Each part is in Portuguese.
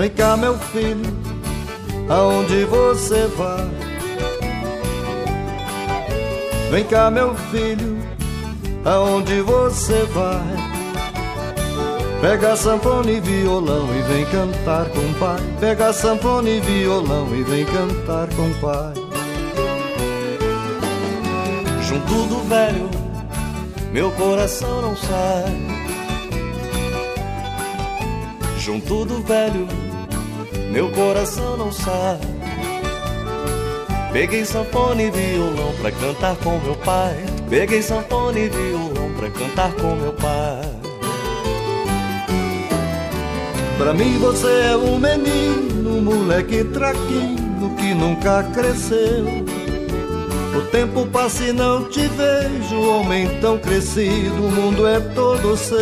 Vem cá, meu filho, aonde você vai? Vem cá, meu filho, aonde você vai? Pega sanfona e violão e vem cantar com o pai. Pega sanfona e violão e vem cantar com o pai. Junto do velho, meu coração não sai. Junto do velho, meu coração não sai. Peguei sanfona e violão pra cantar com meu pai. Peguei sanfona e violão pra cantar com meu pai. Pra mim você é um menino, um moleque traquino que nunca cresceu. O tempo passa e não te vejo, homem tão crescido, o mundo é todo seu.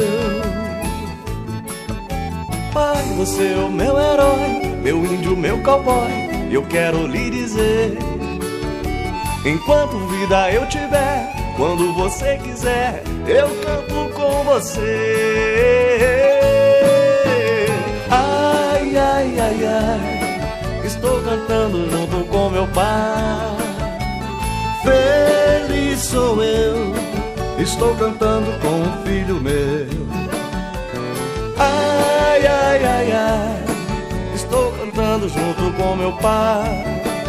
Pai, você é o meu herói, meu índio, meu cowboy. Eu quero lhe dizer, enquanto vida eu tiver, quando você quiser, eu canto com você. Ai, ai, ai, ai, estou cantando junto com meu pai. Feliz sou eu, estou cantando com um filho meu. Ai, ai, ai, ai, estou cantando junto com meu pai.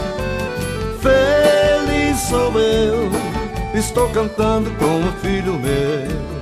Feliz sou eu, estou cantando com um filho meu.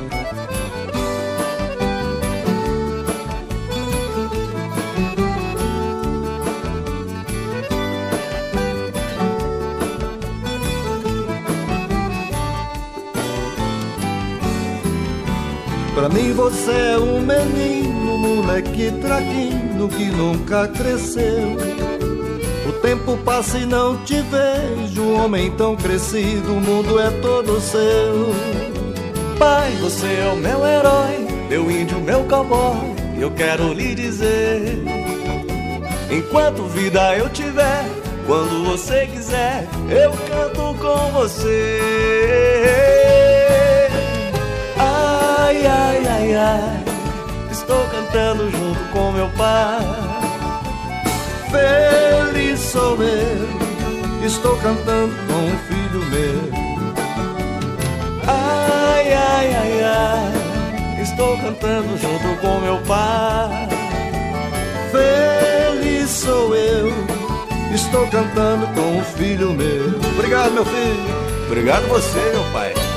Pra mim você é um menino, moleque traquino que nunca cresceu. O tempo passa e não te vejo, homem tão crescido, o mundo é todo seu. Pai, você é o meu herói, meu índio, meu cowboy. Eu quero lhe dizer, enquanto vida eu tiver, quando você quiser, eu canto com você. Ai, ai, ai, ai, estou cantando junto com meu pai. Feliz sou eu, estou cantando com um filho meu. Ai, ai, ai, ai, estou cantando junto com meu pai. Feliz sou eu, estou cantando com um filho meu. Obrigado, meu filho. Obrigado você, meu pai.